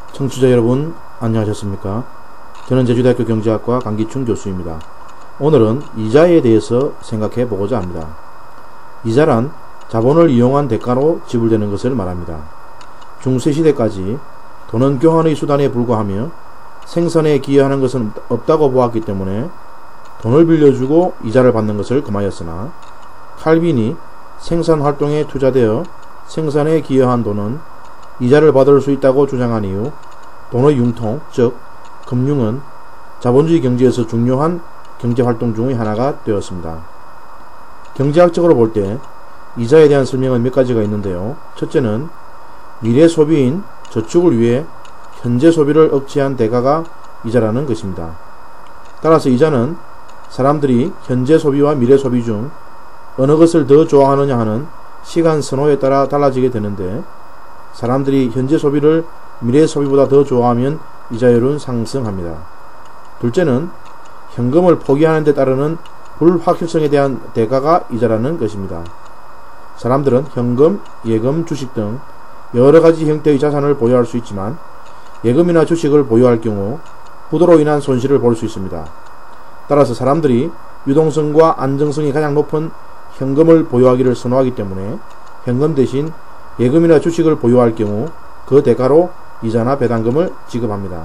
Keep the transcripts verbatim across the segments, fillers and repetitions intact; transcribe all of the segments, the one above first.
청취자 여러분 안녕하셨습니까? 저는 제주대학교 경제학과 강기춘 교수입니다. 오늘은 이자에 대해서 생각해 보고자 합니다. 이자란 자본을 이용한 대가로 지불되는 것을 말합니다. 중세시대까지 돈은 교환의 수단에 불과하며 생산에 기여하는 것은 없다고 보았기 때문에 돈을 빌려주고 이자를 받는 것을 금하였으나 칼빈이 생산활동에 투자되어 생산에 기여한 돈은 이자를 받을 수 있다고 주장한 이후 돈의 융통, 즉 금융은 자본주의 경제에서 중요한 경제활동 중의 하나가 되었습니다. 경제학적으로 볼 때 이자에 대한 설명은 몇 가지가 있는데요. 첫째는 미래 소비인 저축을 위해 현재 소비를 억제한 대가가 이자라는 것입니다. 따라서 이자는 사람들이 현재 소비와 미래 소비 중 어느 것을 더 좋아하느냐 하는 시간 선호에 따라 달라지게 되는데, 사람들이 현재 소비를 미래 소비보다 더 좋아하면 이자율은 상승합니다. 둘째는 현금을 포기하는 데 따르는 불확실성에 대한 대가가 이자라는 것입니다. 사람들은 현금, 예금, 주식 등 여러가지 형태의 자산을 보유할 수 있지만 예금이나 주식을 보유할 경우 부도로 인한 손실을 볼 수 있습니다. 따라서 사람들이 유동성과 안정성이 가장 높은 현금을 보유하기를 선호하기 때문에 현금 대신 예금이나 주식을 보유할 경우 그 대가로 이자나 배당금을 지급합니다.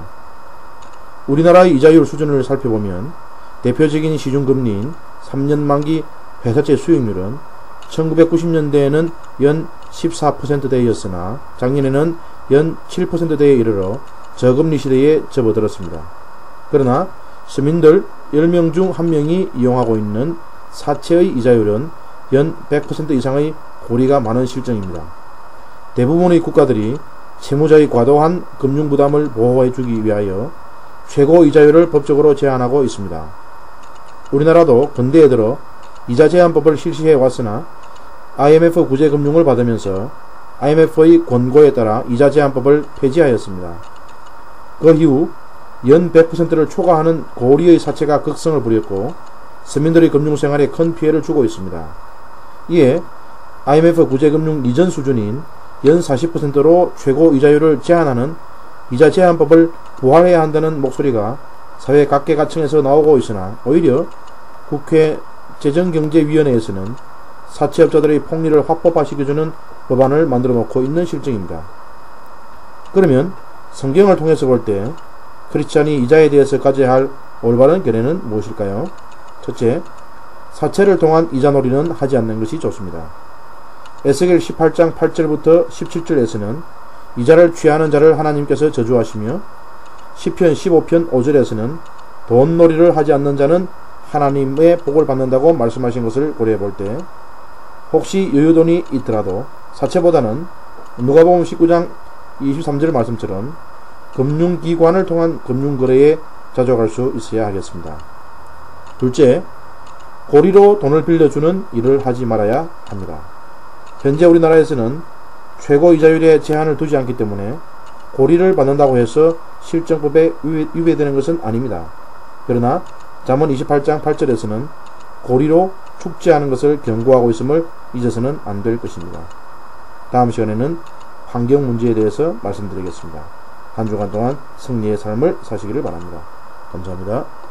우리나라의 이자율 수준을 살펴보면 대표적인 시중금리인 삼 년 만기 회사채 수익률은 천구백구십 년대에는 연 십사 퍼센트대였으나 작년에는 연 칠 퍼센트대에 이르러 저금리 시대에 접어들었습니다. 그러나 서민들 열 명 중 한 명이 이용하고 있는 사채의 이자율은 연 백 퍼센트 이상의 고리가 많은 실정입니다. 대부분의 국가들이 채무자의 과도한 금융부담을 보호해주기 위하여 최고 이자율을 법적으로 제한하고 있습니다. 우리나라도 근대에 들어 이자 제한법을 실시해 왔으나 아이엠에프 구제금융을 받으면서 아이엠에프의 권고에 따라 이자 제한법을 폐지하였습니다. 그 이후 연 백 퍼센트를 초과하는 고리의 사채가 극성을 부렸고 서민들의 금융생활에 큰 피해를 주고 있습니다. 이에 아이엠에프 구제금융 이전 수준인 연 사십 퍼센트로 최고 이자율을 제한하는 이자 제한법을 부활해야 한다는 목소리가 사회 각계각층에서 나오고 있으나 오히려 국회 재정경제위원회에서는 사채업자들의 폭리를 확법화시켜주는 법안을 만들어 놓고 있는 실정입니다. 그러면 성경을 통해서 볼 때 크리스찬이 이자에 대해서 가져야 할 올바른 견해는 무엇일까요? 첫째, 사채를 통한 이자놀이는 하지 않는 것이 좋습니다. 에스겔 십팔 장 팔 절부터 십칠 절에서는 이자를 취하는 자를 하나님께서 저주하시며 시편 십오 편 오 절에서는 돈놀이를 하지 않는 자는 하나님의 복을 받는다고 말씀하신 것을 고려해 볼 때 혹시 여유돈이 있더라도 사채보다는 누가복음 십구 장 이십삼 절 말씀처럼 금융기관을 통한 금융거래에 자족할 수 있어야 하겠습니다. 둘째, 고리로 돈을 빌려주는 일을 하지 말아야 합니다. 현재 우리나라에서는 최고 이자율에 제한을 두지 않기 때문에 고리를 받는다고 해서 실정법에 위배되는 것은 아닙니다. 그러나 잠언 이십팔 장 팔 절에서는 고리로 축제하는 것을 경고하고 있음을 잊어서는 안 될 것입니다. 다음 시간에는 환경 문제에 대해서 말씀드리겠습니다. 한 주간 동안 승리의 삶을 사시기를 바랍니다. 감사합니다.